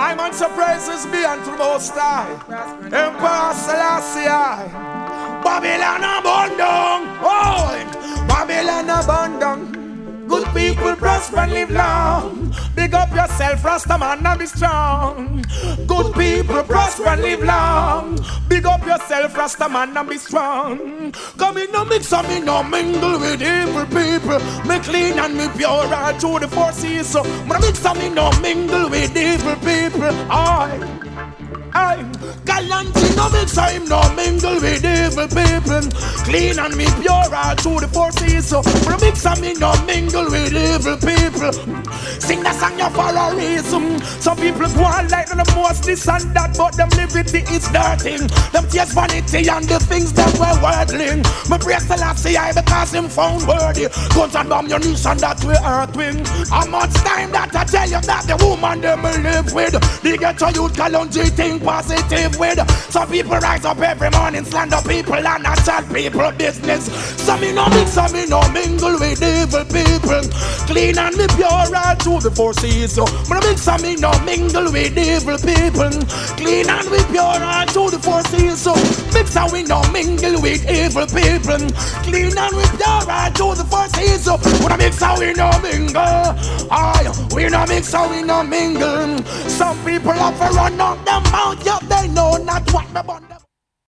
I'm on surprises be unto the Most High. Emperor Selassie. Babylon abundant. Oh, Babylon abundant. Good people prosper and live long. Big up yourself, Rastaman, and be strong. Good people prosper and live long. Big up yourself, Rastaman, and be strong. Come in, no mix and me no mingle with evil people. Me clean and me pure all through the four seasons. Me mix and me no mingle with evil people. I'm Galanti, no mix and him no mingle with evil people. Clean and me pure all through the four seasons. Me mix and me no mingle with evil people. Sing that song you for a reason. Some people go on like the most this and that, but them liberty is dirty. Them taste vanity and the things that were worldly. Me praise the last CI because him found worthy. Guns and bomb your knees and that we earthwing. How much time that I tell you that the woman them live with. They get to youth Kalonji think positive with. Some people rise up every morning, slander people and not tell people business. Some me no mix, some me no mingle with evil people. Clean and me pure all through the four seasons. Me no mix and me no mingle with evil people. Clean and we pure all through the four seasons. Mix and we no mingle with evil people. Clean and we pure all through the four seasons. We no mix and we no mingle. Aye, we no mix and we no mingle. Some people have to run out them mouth, yeah, they know not what me bun them.